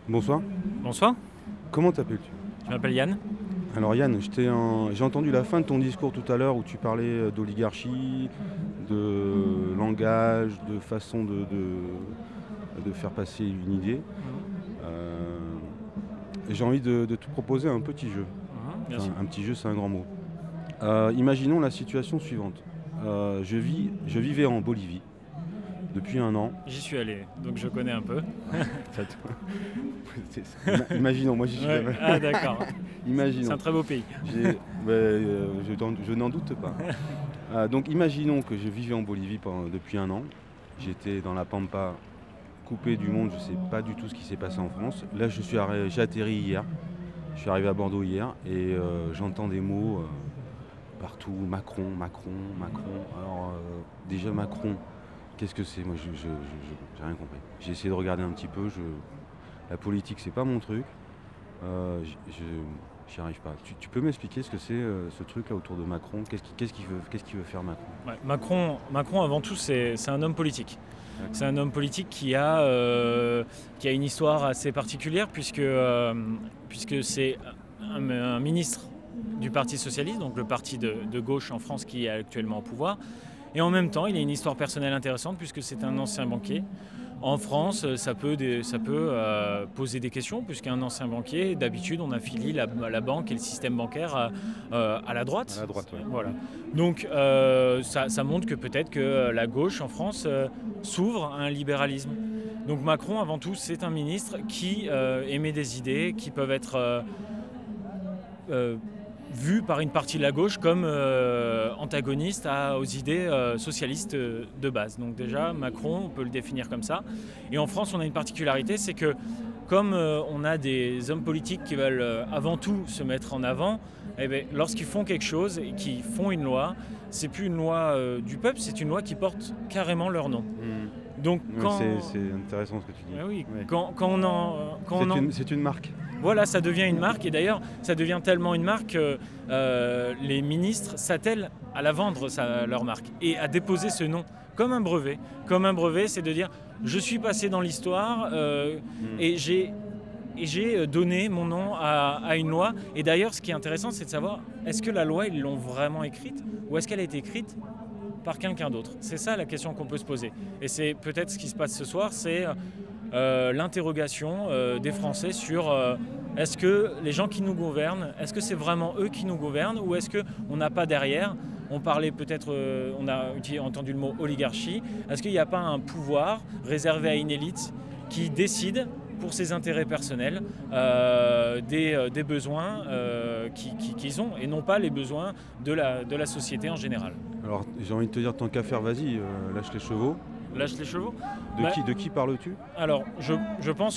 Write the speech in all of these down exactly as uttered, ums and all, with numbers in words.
Bonsoir. Bonsoir, Comment t'appelles-tu? je m'appelle Yann. Alors Yann, je t'ai en- j'ai entendu la fin de ton discours tout à l'heure où tu parlais euh, d'oligarchie, de langage, de façon de, de- de faire passer une idée. Mhm. Euh, et j'ai envie de, de te proposer un petit jeu. Mhm, bien Enfin, sûr. un petit jeu, c'est un grand mot. Euh, imaginons la situation suivante. Euh, je vis, je vivais en Bolivie depuis un an. J'y suis allé, donc je connais un peu. Ça te- c'est- c'est- ima- Imaginons, moi j'y suis Ouais. jamais. Ah d'accord, c'est Imaginons. un très beau pays. J'ai- ben, euh, je, n'en- je n'en doute pas. Euh, donc imaginons que je vivais en Bolivie pendant- depuis un an. J'étais dans la Pampa, coupé du monde, je ne sais pas du tout ce qui s'est passé en France. Là, je suis arri- j'ai atterri hier. Je suis arrivé à Bordeaux hier et euh, j'entends des mots euh, partout. Macron, Macron, Macron. Alors euh, déjà Macron, qu'est-ce que c'est? Moi, je je- je- je- j'ai rien compris. J'ai essayé de regarder un petit peu. Je, la politique, c'est pas mon truc. Euh, j- je j'y arrive pas. Tu, tu peux m'expliquer ce que c'est euh, ce truc là autour de Macron? Qu'est-ce qu'il qu'est-ce qu'il veut, qu'est-ce qu'il veut faire Macron? Ouais, Macron, Macron, avant tout, c'est c'est un homme politique. D'accord. C'est un homme politique qui a, euh, qui a une histoire assez particulière puisque, euh, puisque c'est un, un ministre du Parti socialiste, donc le parti de, de gauche en France qui est actuellement au pouvoir. Et en même temps, il a une histoire personnelle intéressante puisque c'est un ancien banquier. En France, ça peut, des- ça peut euh, poser des questions, puisqu'un ancien banquier, d'habitude, on affilie la, la banque et le système bancaire à, euh, à la droite. À la droite, ouais. Voilà. Donc, euh, ça, ça montre que peut-être que la gauche en France euh, s'ouvre à un libéralisme. Donc, Macron, avant tout, c'est un ministre qui euh, émet des idées qui peuvent être euh, euh, vues par une partie de la gauche comme euh, antagonistes à- aux idées euh, socialistes euh, de base. Donc déjà, Macron, on peut le définir comme ça. Et en France, on a une particularité, c'est que comme euh, on a des hommes politiques qui veulent euh, avant tout se mettre en avant, eh bien, lorsqu'ils font quelque chose et qu'ils font une loi, c'est plus une loi euh, du peuple, c'est une loi qui porte carrément leur nom. Hmm. Donc Ouais, quand, c'est, c'est intéressant ce que tu dis. Ah oui, Ouais. quand, quand on en, quand on C'est en- une, c'est une marque. voilà, ça devient une marque et d'ailleurs, ça devient tellement une marque que euh, les ministres s'attellent à la vendre, ça, leur marque, et à déposer ce nom comme un brevet. Comme un brevet, c'est de dire je suis passé dans l'histoire euh, Hmm. et j'ai et j'ai donné mon nom à, à une loi. Et d'ailleurs, ce qui est intéressant, c'est de savoir est-ce que la loi, ils l'ont vraiment écrite ou est-ce qu'elle a été écrite par quelqu'un d'autre? C'est ça la question qu'on peut se poser. Et c'est peut-être ce qui se passe ce soir, c'est euh, l'interrogation euh, des Français sur euh, est-ce que les gens qui nous gouvernent, est-ce que c'est vraiment eux qui nous gouvernent ou est-ce qu'on n'a pas derrière, on parlait peut-être, euh, on a utilisé- entendu le mot oligarchie, est-ce qu'il n'y a pas un pouvoir réservé à une élite qui décide pour ses intérêts personnels euh, des, euh, des besoins euh, qui- qui- qu'ils ont et non pas les besoins de la, de la société en général. Alors j'ai envie de te dire tant qu'à faire, vas-y, euh, lâche les chevaux. Lâche les chevaux. De Bah, qui, de qui parles-tu? Alors, je, je pense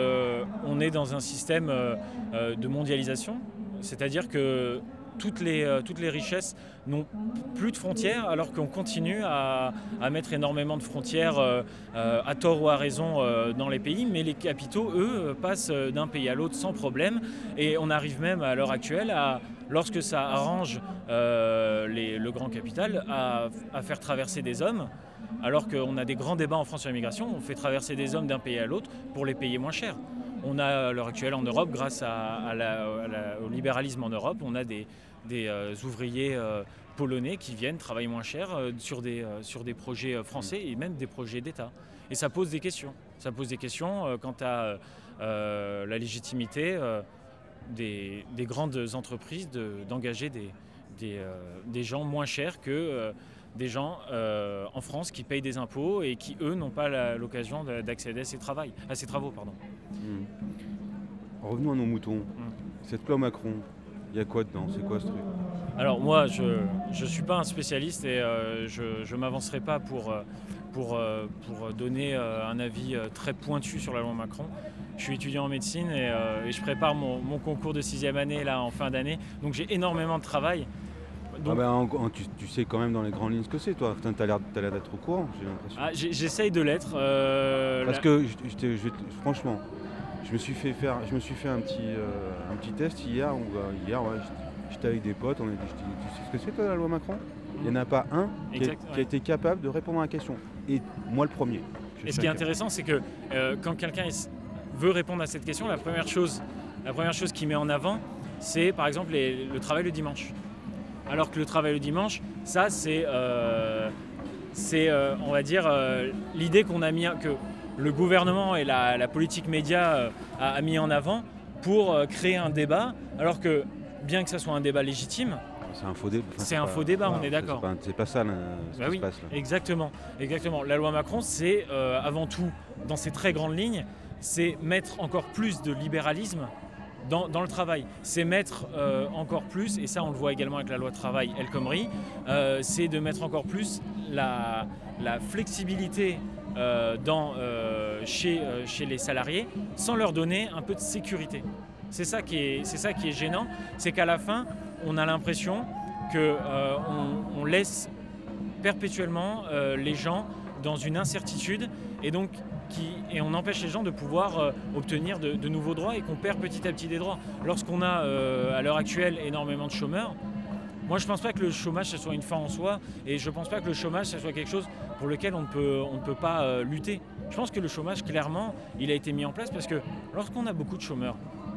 qu'on est dans un système euh, euh, de mondialisation, c'est-à-dire que toutes les, euh, toutes les richesses n'ont plus de frontières, alors qu'on continue à, à mettre énormément de frontières, euh, euh, à tort ou à raison, euh, dans les pays, mais les capitaux, eux, euh, passent euh, d'un pays à l'autre sans problème, et on arrive même à l'heure actuelle, à, lorsque ça arrange euh, les- le grand capital, à, à faire traverser des hommes. Alors qu'on a des grands débats en France sur l'immigration, on fait traverser des hommes d'un pays à l'autre pour les payer moins cher. On a à l'heure actuelle en Europe, grâce à, à la- à la- au libéralisme en Europe, on a des, des, euh, ouvriers euh, polonais qui viennent travailler moins cher euh, sur, des, euh, sur des projets euh, français et même des projets d'État. Et ça pose des questions. Ça pose des questions euh, quant à euh, la légitimité euh, des, des grandes entreprises de- d'engager des, des, euh, des gens moins chers que euh, des gens euh, en France qui payent des impôts et qui, eux, n'ont pas la- l'occasion de- d'accéder à ces, travail, à ces travaux. Pardon. Hmm. Revenons à nos moutons. Cette loi Macron, il y a quoi dedans? C'est quoi ce truc? Alors moi, je ne suis pas un spécialiste et euh, je ne m'avancerai pas pour, euh, pour, euh, pour donner euh, un avis euh, très pointu sur la loi Macron. Je suis étudiant en médecine et, euh, et je prépare mon, mon concours de sixième année là, en fin d'année, donc j'ai énormément de travail. Donc, Ah ben, en- en- tu, tu sais quand même dans les grandes lignes ce que c'est, toi. Putain, t'as l'air, t'as l'air d'être au courant, j'ai l'impression. ah, j'ai- j'essaye de l'être. euh, Parce la- que, je, je t'ai- je vais te- franchement, je me suis fait faire, je me suis fait un petit, euh, un petit test hier. Où, euh, hier, ouais, j'étais- j'étais avec des potes. On a dit, je dis, tu sais ce que c'est toi la loi Macron? Il n'y en a pas un qui, a, Exact, qui a ouais. été capable de répondre à la question. Et moi le premier. Je Et ce suis qui est un- intéressant, c'est que euh, quand quelqu'un est- veut répondre à cette question, la première chose, la première chose qu'il met en avant, c'est par exemple les, le travail le dimanche. Alors que le travail le dimanche, ça c'est, euh, c'est euh, on va dire, euh, l'idée qu'on a mis, que le gouvernement et la, la politique média euh, a, a mis en avant pour euh, créer un débat, alors que bien que ça soit un débat légitime, c'est un faux débat. Enfin, c'est, c'est un pas, faux débat, voilà, on est d'accord. C'est pas, c'est pas ça là, ce bah qui oui, se passe là. Exactement, exactement. La loi Macron, c'est euh, avant tout, dans ses très grandes lignes, c'est mettre encore plus de libéralisme dans, dans le travail. C'est mettre euh, encore plus, et ça on le voit également avec la loi travail El Khomri, euh, c'est de mettre encore plus la, la flexibilité euh, dans, euh, chez, euh, chez les salariés, sans leur donner un peu de sécurité. C'est ça qui est, c'est ça qui est gênant, c'est qu'à la fin, on a l'impression qu'on euh, on laisse perpétuellement euh, les gens dans une incertitude et donc qui, et on empêche les gens de pouvoir euh, obtenir de, de nouveaux droits et qu'on perd petit à petit des droits. Lorsqu'on a euh, à l'heure actuelle énormément de chômeurs, moi je ne pense pas que le chômage ce soit une fin en soi et je ne pense pas que le chômage ce soit quelque chose pour lequel on ne peut, on ne peut pas euh, lutter. Je pense que le chômage clairement il a été mis en place parce que lorsqu'on a beaucoup de chômeurs,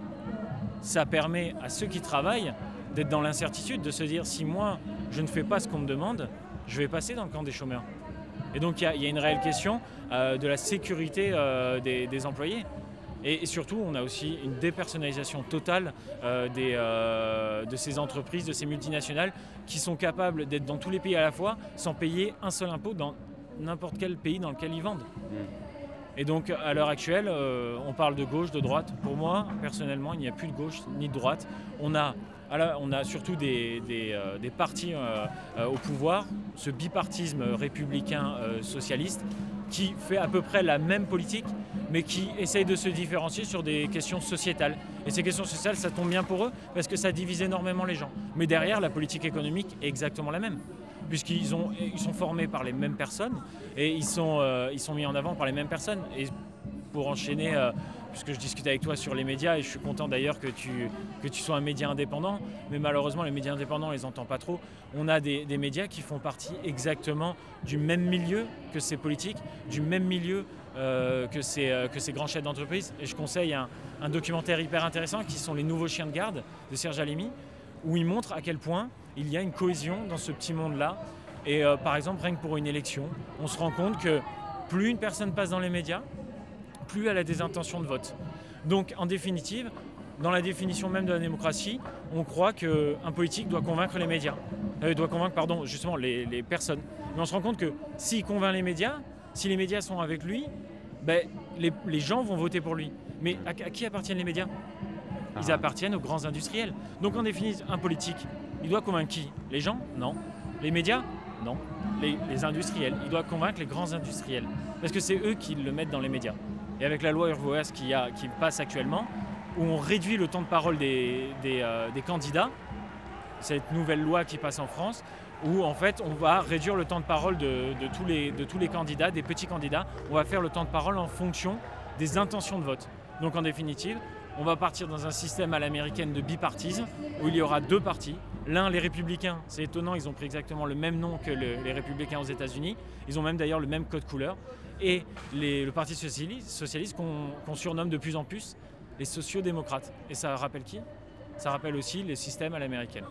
ça permet à ceux qui travaillent d'être dans l'incertitude, de se dire si moi je ne fais pas ce qu'on me demande, je vais passer dans le camp des chômeurs. Et donc il y, y a une réelle question euh, de la sécurité euh, des, des employés. Et, et surtout, on a aussi une dépersonnalisation totale euh, des, euh, de ces entreprises, de ces multinationales qui sont capables d'être dans tous les pays à la fois sans payer un seul impôt dans n'importe quel pays dans lequel ils vendent. Mmh. Et donc à l'heure actuelle, euh, on parle de gauche, de droite. Pour moi, personnellement, il n'y a plus de gauche ni de droite. On a, on a surtout des, des, euh, des partis euh, euh, au pouvoir, ce bipartisme républicain euh, socialiste, qui fait à peu près la même politique, mais qui essaye de se différencier sur des questions sociétales. Et ces questions sociales, ça tombe bien pour eux, parce que ça divise énormément les gens. Mais derrière, la politique économique est exactement la même, puisqu'ils ont, ils sont formés par les mêmes personnes, et ils sont, euh, ils sont mis en avant par les mêmes personnes. Et pour enchaîner, euh, puisque je discute avec toi sur les médias, et je suis content d'ailleurs que tu, que tu sois un média indépendant, mais malheureusement les médias indépendants, on les entend pas trop. On a des, des médias qui font partie exactement du même milieu que ces politiques, du même milieu euh, que, ces, euh, que ces grands chefs d'entreprise. Et je conseille un, un documentaire hyper intéressant qui sont Les Nouveaux Chiens de Garde de Serge Alimi, où il montre à quel point il y a une cohésion dans ce petit monde-là. Et euh, par exemple, rien que pour une élection, on se rend compte que plus une personne passe dans les médias, plus elle a des intentions de vote. Donc en définitive, dans la définition même de la démocratie, on croit qu'un politique doit convaincre les médias, euh, doit convaincre pardon, justement les, les personnes. Mais on se rend compte que s'il convainc les médias, si les médias sont avec lui, ben, les, les gens vont voter pour lui. Mais à, à qui appartiennent les médias ? Ils appartiennent aux grands industriels. Donc en définitive, un politique, il doit convaincre qui ? Les gens ? Non. Les médias ? Non. Les, les industriels. Il doit convaincre les grands industriels. Parce que c'est eux qui le mettent dans les médias. Et avec la loi Urvoas qui, a, qui passe actuellement, où on réduit le temps de parole des, des, euh, des candidats, cette nouvelle loi qui passe en France, où en fait on va réduire le temps de parole de, de, tous les, de tous les candidats, des petits candidats, on va faire le temps de parole en fonction des intentions de vote. Donc en définitive, on va partir dans un système à l'américaine de bipartisme, où il y aura deux partis. L'un, les républicains, c'est étonnant, ils ont pris exactement le même nom que le, les républicains aux États-Unis, ils ont même d'ailleurs le même code couleur, et les, le parti socialiste, socialiste qu'on, qu'on surnomme de plus en plus les sociodémocrates. Et ça rappelle qui ? Ça rappelle aussi les systèmes à l'américaine.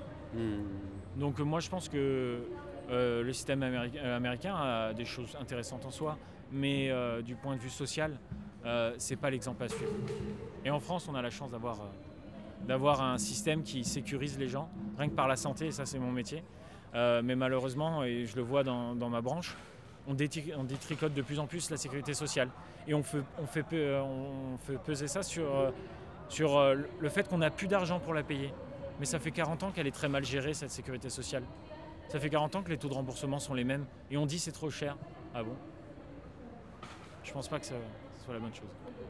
Mmh. Donc moi je pense que euh, le système améri- euh, américain a des choses intéressantes en soi, mais euh, du point de vue social, euh, c'est pas l'exemple à suivre. Et en France, on a la chance d'avoir, euh, d'avoir un système qui sécurise les gens, rien que par la santé, et ça c'est mon métier. Euh, mais malheureusement, et je le vois dans, dans ma branche, on, détri- on détricote de plus en plus la sécurité sociale. Et on fait, on fait, pe- on fait peser ça sur, euh, sur euh, le fait qu'on n'a plus d'argent pour la payer. Mais ça fait quarante ans qu'elle est très mal gérée, cette sécurité sociale. Ça fait quarante ans que les taux de remboursement sont les mêmes. Et on dit c'est trop cher. Ah bon ? Je pense pas que ça, ça soit la bonne chose.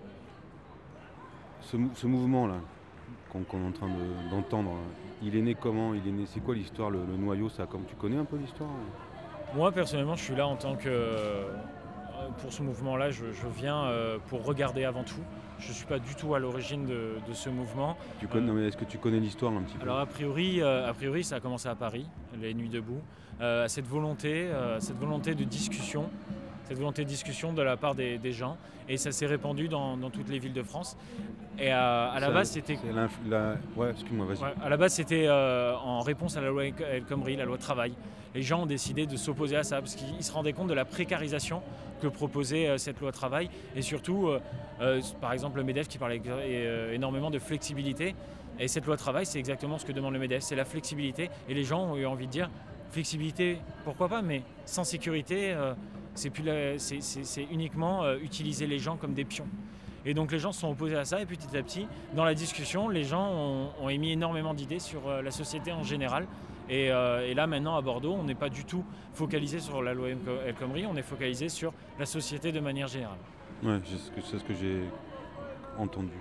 Ce, ce mouvement-là, qu'on, qu'on est en train de, d'entendre, il est né comment ? Il est né, c'est quoi l'histoire, le, le noyau ça, comme tu connais un peu l'histoire ? Moi, personnellement, je suis là en tant que... Euh, pour ce mouvement-là, je, je viens euh, pour regarder avant tout. Je ne suis pas du tout à l'origine de, de ce mouvement. Tu connais, euh, non, mais est-ce que tu connais l'histoire un petit peu ? Alors, a priori, euh, a priori, ça a commencé à Paris, les Nuits debout. Euh, cette volonté, euh, cette volonté de discussion, cette volonté de discussion de la part des, des gens, et ça s'est répandu dans, dans toutes les villes de France. Et à, à la Ça, base, c'était, c'est l'inf- la... Ouais, excuse-moi, vas-y. ouais, à la base, c'était euh, en réponse à la loi El Khomri, la loi travail. Les gens ont décidé de s'opposer à ça parce qu'ils se rendaient compte de la précarisation que proposait euh, cette loi travail, et surtout, euh, euh, par exemple, le MEDEF qui parlait euh, énormément de flexibilité. Et cette loi travail, c'est exactement ce que demande le MEDEF, c'est la flexibilité. Et les gens ont eu envie de dire, flexibilité, pourquoi pas, mais sans sécurité, euh, c'est, plus la, c'est, c'est, c'est uniquement euh, utiliser les gens comme des pions. Et donc les gens se sont opposés à ça, et petit à petit, dans la discussion, les gens ont, ont émis énormément d'idées sur euh, la société en général. Et, euh, et là maintenant à Bordeaux, on n'est pas du tout focalisé sur la loi El Khomri, on est focalisé sur la société de manière générale. Ouais, c'est ce que, c'est ce que j'ai entendu.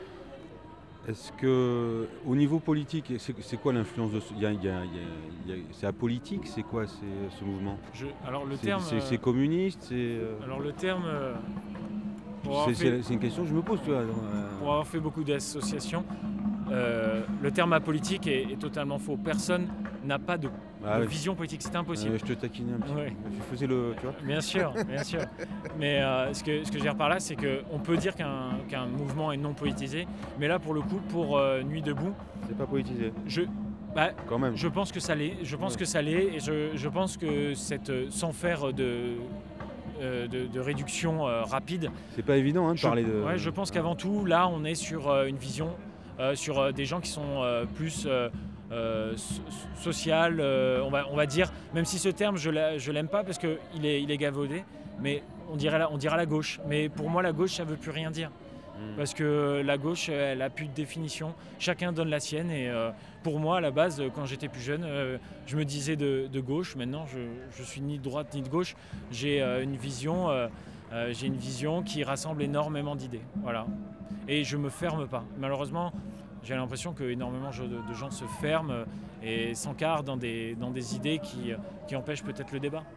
Est-ce que, au niveau politique, c'est, c'est quoi l'influence de ce... il y a, il y a, il y a, il y a, c'est apolitique, c'est quoi c'est, ce mouvement? Je, alors le c'est, terme, c'est, c'est communiste, c'est... euh, alors le terme, euh, pour c'est, avoir c'est, fait, c'est une question que je me pose, tu vois. euh, pour avoir fait beaucoup d'associations, euh, le terme apolitique est, est totalement faux. Personne n'a pas de, ah de ouais. vision politique, c'est impossible. Euh, je te taquinais un petit peu. Ouais. Je faisais le... Tu vois. Bien sûr, bien sûr. Mais euh, ce que, ce que je veux dire par là, c'est qu'on peut dire qu'un, qu'un mouvement est non politisé, mais là, pour le coup, pour euh, Nuit debout, C'est pas politisé, je, bah, quand même. je pense que ça l'est. Je pense Ouais. que ça l'est, et je, je pense que cette, sans faire de, euh, de, de réduction euh, rapide, C'est pas évident hein, de je, parler de... ouais, je pense qu'avant tout, là, on est sur euh, une vision, euh, sur euh, des gens qui sont euh, plus euh, euh, so- sociales, euh, on, va, on va dire, même si ce terme, je ne l'aime pas parce qu'il est, il est galvaudé, mais on dirait, la, on dira la gauche. Mais pour moi, la gauche, ça ne veut plus rien dire. Mm. Parce que la gauche, elle n'a plus de définition. Chacun donne la sienne. Et euh, pour moi, à la base, quand j'étais plus jeune, euh, je me disais de, de gauche. Maintenant, je ne suis ni de droite ni de gauche. J'ai euh, une vision, euh, euh, j'ai une vision qui rassemble énormément d'idées. Voilà. Et je ne me ferme pas. Malheureusement, j'ai l'impression que énormément de, de gens se ferment et s'encarrent dans des, dans des idées qui, qui empêchent peut-être le débat.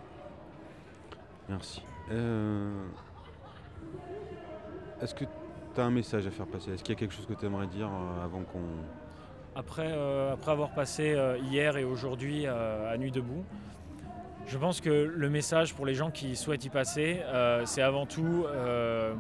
Merci. Euh, Est-ce que tu as un message à faire passer? Est-ce qu'il y a quelque chose que tu aimerais dire euh, avant qu'on... Après, euh, après avoir passé euh, hier et aujourd'hui euh, à Nuit debout, je pense que le message pour les gens qui souhaitent y passer, euh, c'est avant tout euh,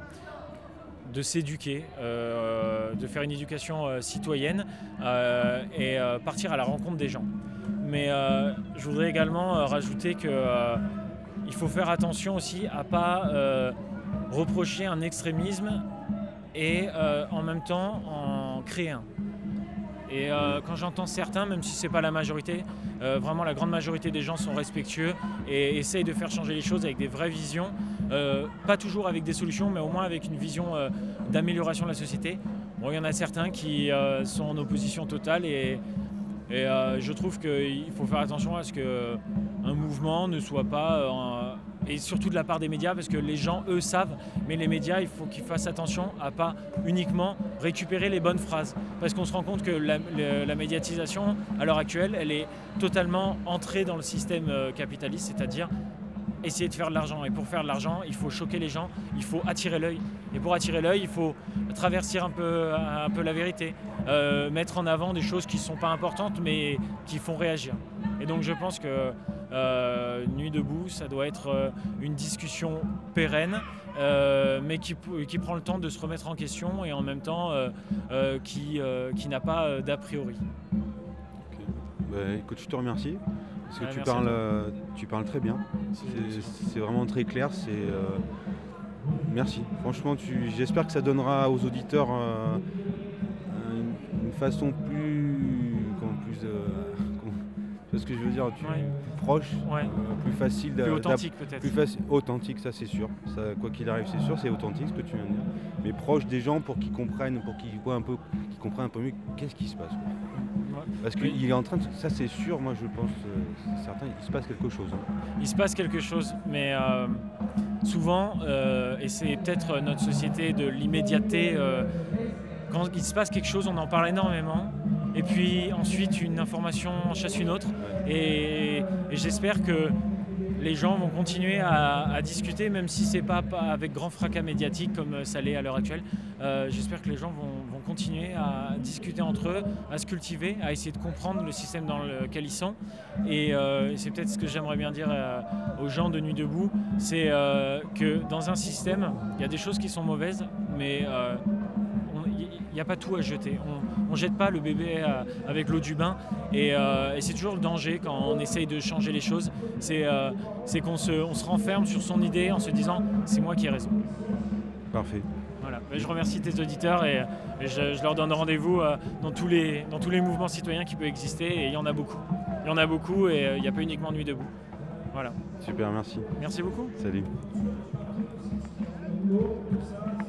de s'éduquer, euh, de faire une éducation euh, citoyenne euh, et euh, partir à la rencontre des gens. Mais euh, je voudrais également euh, rajouter qu'il euh, faut faire attention aussi à ne pas euh, reprocher un extrémisme et euh, en même temps en créer un. Et euh, quand j'entends certains, même si ce n'est pas la majorité, euh, vraiment la grande majorité des gens sont respectueux et essayent de faire changer les choses avec des vraies visions, euh, pas toujours avec des solutions, mais au moins avec une vision euh, d'amélioration de la société. Bon, il y en a certains qui euh, sont en opposition totale et, et euh, je trouve qu'il faut faire attention à ce qu'un mouvement ne soit pas... Euh, et surtout de la part des médias, parce que les gens, eux, savent, mais les médias, il faut qu'ils fassent attention à pas uniquement récupérer les bonnes phrases. Parce qu'on se rend compte que la, la, la médiatisation, à l'heure actuelle, elle est totalement entrée dans le système capitaliste, c'est-à-dire essayer de faire de l'argent. Et pour faire de l'argent, il faut choquer les gens, il faut attirer l'œil. Et pour attirer l'œil, il faut traverser un peu, un peu la vérité, euh, mettre en avant des choses qui ne sont pas importantes, mais qui font réagir. Et donc je pense que Euh, Nuit debout, ça doit être euh, une discussion pérenne, euh, mais qui, qui prend le temps de se remettre en question et en même temps euh, euh, qui, euh, qui n'a pas euh, d'a priori. Okay. Bah, écoute, je te remercie, parce que Ouais, tu, merci parles, euh, tu parles très bien, C'est- c'est, c'est vraiment très clair, c'est... Euh... Merci, franchement, tu... j'espère que ça donnera aux auditeurs euh, une, une façon plus... Comment, plus euh... C'est ce que je veux dire, tu, Ouais. plus proche, Ouais. euh, plus facile, Plus d'a- authentique d'ap- peut-être. plus facile, authentique, ça c'est sûr. Ça, quoi qu'il arrive, c'est sûr, c'est authentique ce que tu viens de dire. Mais proche des gens pour qu'ils comprennent, pour qu'ils voient un peu, qu'ils comprennent un peu mieux qu'est-ce qui se passe. Quoi. Ouais. Parce Mais- qu'il est en train de, ça c'est sûr, moi je pense, euh, c'est certain, il se passe quelque chose. Hein. Il se passe quelque chose, mais euh, souvent, euh, et c'est peut-être notre société de l'immédiateté, euh, quand il se passe quelque chose, on en parle énormément. Et puis ensuite, une information en chasse une autre. Et, et j'espère que les gens vont continuer à, à discuter, même si ce n'est pas, pas avec grand fracas médiatique comme ça l'est à l'heure actuelle. Euh, j'espère que les gens vont, vont continuer à discuter entre eux, à se cultiver, à essayer de comprendre le système dans lequel ils sont. Et euh, c'est peut-être ce que j'aimerais bien dire euh, aux gens de Nuit Debout, c'est euh, que dans un système, il y a des choses qui sont mauvaises, mais euh, il n'y a pas tout à jeter. On ne jette pas le bébé à, avec l'eau du bain. Et, euh, et c'est toujours le danger quand on essaye de changer les choses. C'est euh, qu'on se, on se renferme sur son idée en se disant « c'est moi qui ai raison ». Parfait. Voilà. Je remercie tes auditeurs et, et je, je leur donne rendez-vous euh, dans, tous les, dans tous les mouvements citoyens qui peuvent exister. Et il y en a beaucoup. Il y en a beaucoup et euh, il n'y a pas uniquement Nuit Debout. Voilà. Super, merci. Merci beaucoup. Salut.